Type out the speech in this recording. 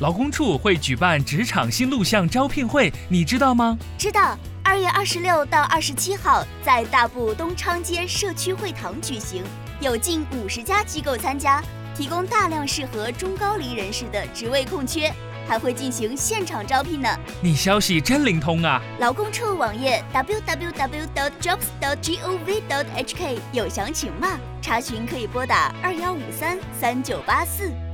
劳工处会举办职场新录像招聘会，你知道吗？ 知道，2月26到27号在大埔东昌街社区会堂举行，有近50家机构参加，提供大量适合中高龄人士的职位空缺，还会进行现场招聘呢。 你消息真灵通啊！ 劳工处网页 www.jobs.gov.hk 有详情吗？查询可以拨打21533984。